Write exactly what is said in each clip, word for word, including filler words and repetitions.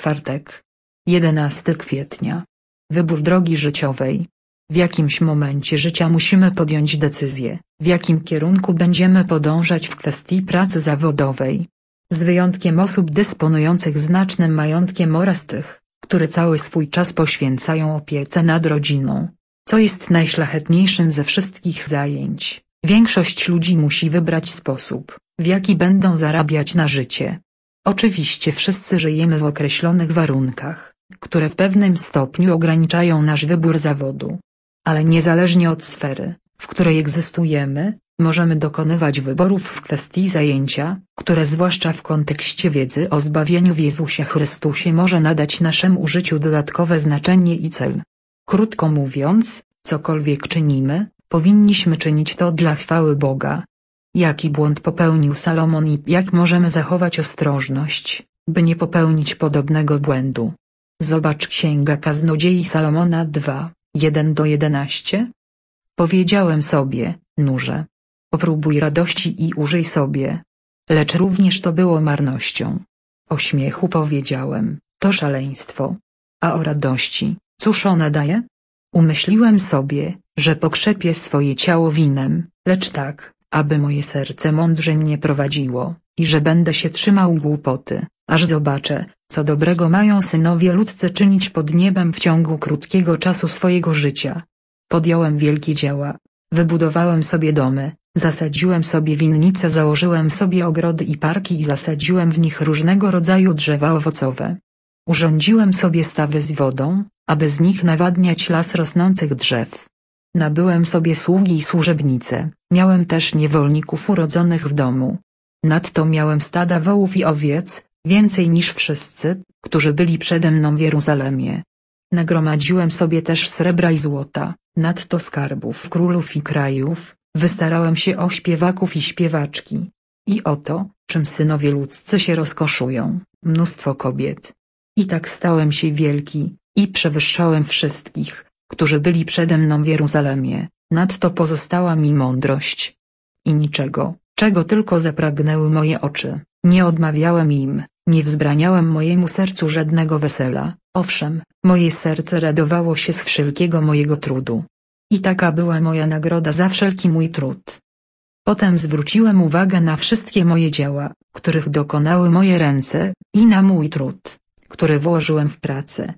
czwartek. jedenastego kwietnia. Wybór drogi życiowej. W jakimś momencie życia musimy podjąć decyzję, w jakim kierunku będziemy podążać w kwestii pracy zawodowej. Z wyjątkiem osób dysponujących znacznym majątkiem oraz tych, które cały swój czas poświęcają opiece nad rodziną, co jest najszlachetniejszym ze wszystkich zajęć, większość ludzi musi wybrać sposób, w jaki będą zarabiać na życie. Oczywiście wszyscy żyjemy w określonych warunkach, które w pewnym stopniu ograniczają nasz wybór zawodu. Ale niezależnie od sfery, w której egzystujemy, możemy dokonywać wyborów w kwestii zajęcia, które zwłaszcza w kontekście wiedzy o zbawieniu w Jezusie Chrystusie może nadać naszemu życiu dodatkowe znaczenie i cel. Krótko mówiąc, cokolwiek czynimy, powinniśmy czynić to dla chwały Boga. Jaki błąd popełnił Salomon i jak możemy zachować ostrożność, by nie popełnić podobnego błędu? Zobacz Księga Kaznodziei Salomona dwa, jeden do jedenastu. Powiedziałem sobie, nurze, popróbuj radości i użyj sobie. Lecz również to było marnością. O śmiechu powiedziałem, to szaleństwo. A o radości, cóż ona daje? Umyśliłem sobie, że pokrzepię swoje ciało winem, lecz tak, aby moje serce mądrze mnie prowadziło, i że będę się trzymał głupoty, aż zobaczę, co dobrego mają synowie ludzcy czynić pod niebem w ciągu krótkiego czasu swojego życia. Podjąłem wielkie dzieła, wybudowałem sobie domy, zasadziłem sobie winnice, założyłem sobie ogrody i parki i zasadziłem w nich różnego rodzaju drzewa owocowe. Urządziłem sobie stawy z wodą, aby z nich nawadniać las rosnących drzew. Nabyłem sobie sługi i służebnice, miałem też niewolników urodzonych w domu. Nadto miałem stada wołów i owiec, więcej niż wszyscy, którzy byli przede mną w Jeruzalemie. Nagromadziłem sobie też srebra i złota, nadto skarbów królów i krajów, wystarałem się o śpiewaków i śpiewaczki. I oto, czym synowie ludzcy się rozkoszują, mnóstwo kobiet. I tak stałem się wielki, i przewyższałem wszystkich, którzy byli przede mną w Jeruzalemie, nadto pozostała mi mądrość. I niczego, czego tylko zapragnęły moje oczy, nie odmawiałem im, nie wzbraniałem mojemu sercu żadnego wesela, owszem, moje serce radowało się z wszelkiego mojego trudu. I taka była moja nagroda za wszelki mój trud. Potem zwróciłem uwagę na wszystkie moje dzieła, których dokonały moje ręce, i na mój trud, który włożyłem w pracę.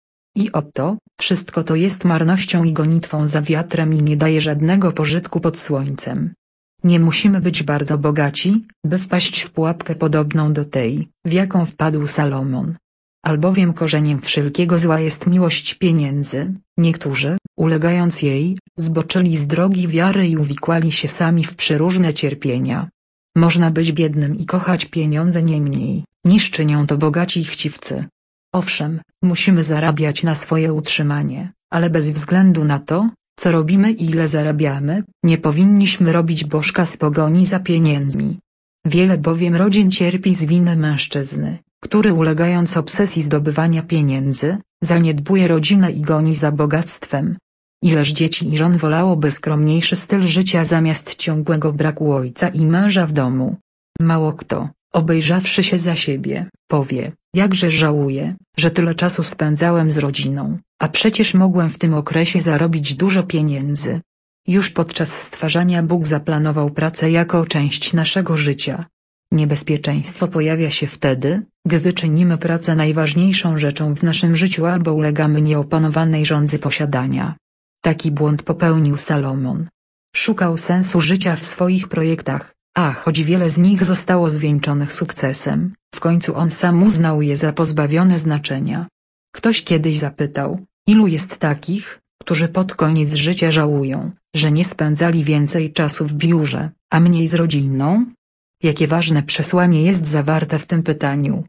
I oto, wszystko to jest marnością i gonitwą za wiatrem i nie daje żadnego pożytku pod słońcem. Nie musimy być bardzo bogaci, by wpaść w pułapkę podobną do tej, w jaką wpadł Salomon. Albowiem korzeniem wszelkiego zła jest miłość pieniędzy. Niektórzy, ulegając jej, zboczyli z drogi wiary i uwikłali się sami w przeróżne cierpienia. Można być biednym i kochać pieniądze nie mniej, niż czynią to bogaci i chciwcy. Owszem, musimy zarabiać na swoje utrzymanie, ale bez względu na to, co robimy i ile zarabiamy, nie powinniśmy robić bożka z pogoni za pieniędzmi. Wiele bowiem rodzin cierpi z winy mężczyzny, który ulegając obsesji zdobywania pieniędzy, zaniedbuje rodzinę i goni za bogactwem. Ileż dzieci i żon wolałoby skromniejszy styl życia zamiast ciągłego braku ojca i męża w domu. Mało kto, obejrzawszy się za siebie, powie, jakże żałuję, że tyle czasu spędzałem z rodziną, a przecież mogłem w tym okresie zarobić dużo pieniędzy. Już podczas stwarzania Bóg zaplanował pracę jako część naszego życia. Niebezpieczeństwo pojawia się wtedy, gdy czynimy pracę najważniejszą rzeczą w naszym życiu albo ulegamy nieopanowanej żądzy posiadania. Taki błąd popełnił Salomon. Szukał sensu życia w swoich projektach, a choć wiele z nich zostało zwieńczonych sukcesem, w końcu on sam uznał je za pozbawione znaczenia. Ktoś kiedyś zapytał, ilu jest takich, którzy pod koniec życia żałują, że nie spędzali więcej czasu w biurze, a mniej z rodziną? Jakie ważne przesłanie jest zawarte w tym pytaniu.